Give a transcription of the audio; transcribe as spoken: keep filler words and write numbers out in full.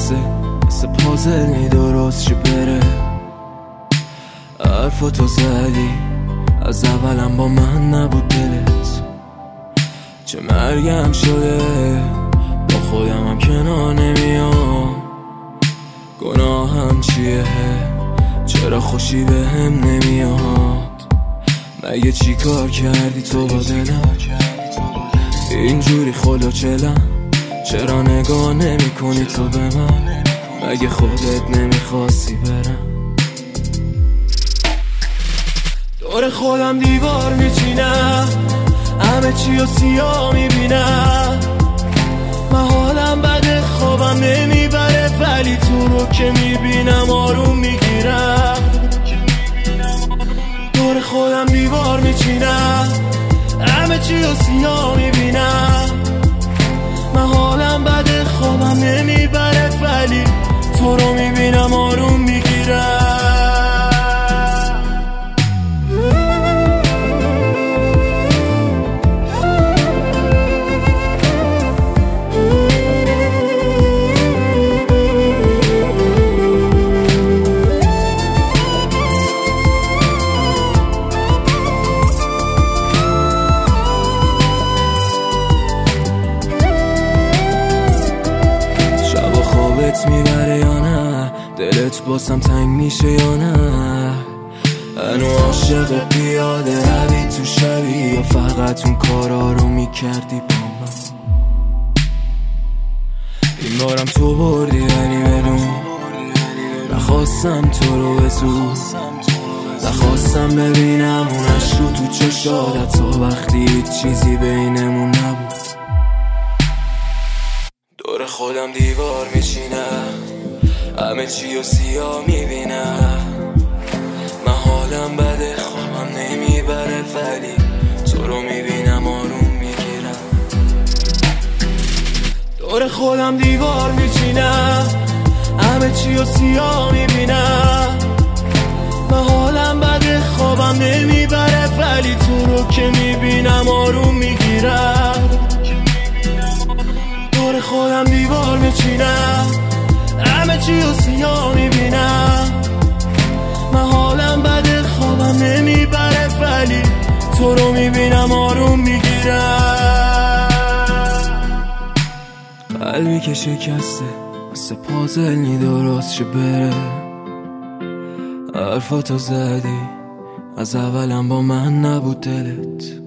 شکسته مثل پازل نی درست چی بره. حرفاتو زدی از اولم با من نبود دلت، چه مرگم شده با خودم هم کنار نمیام. گناهم چیه چرا خوشی به هم نمیاد؟ مگه چی کار کردی تو با دلم اینجوری خلو چلم؟ چرا نگاه نمی کنی تو به من؟ مگه خودت نمیخواستی برم؟ دور خودم دیوار میچینم، همه چی و سیاه میبینم. من حالم بده خوابم نمیبره، ولی تو رو که میبینم آروم میگیرم. دور خودم دیوار میچینم، همه چی و سیاه میبینم. من حالم بده خوابم نمیبره، ولی تو رو میبینم آروم میگیرم. میبره یا نه؟ دلت باسم تنگ میشه یا نه؟ هنو عاشق پیاده روی تو شبی، یا فقط اون کارا رو میکردی با من؟ این بارم تو بردی ولی بدون، نخواستم تو رو بزود، نخواستم ببینم اون عشق رو تو چشادت تا وقتی هیچ چیزی بینمون نبود. دور خودم دیوار میچینم، همه چی و سیاه میبینم. من حالم بده خوابم نمیبره، ولی تو رو میبینم آروم میگیرم. دور خودم دیوار میچینم، همه چی و سیاه میبینم. من حالم بده خوابم نمیبره، ولی تو رو که میبینم آروم میگیرم. دور خودم دیوار میچینم، همه چی و سیاه میبینم. من حالم بده خوابم نمیبره، ولی تو رو میبینم آروم میگیرم. قلبی که شکسته مثل پازل نی درست چه بره. حرفاتو زدی از اولم با من نبود دلت،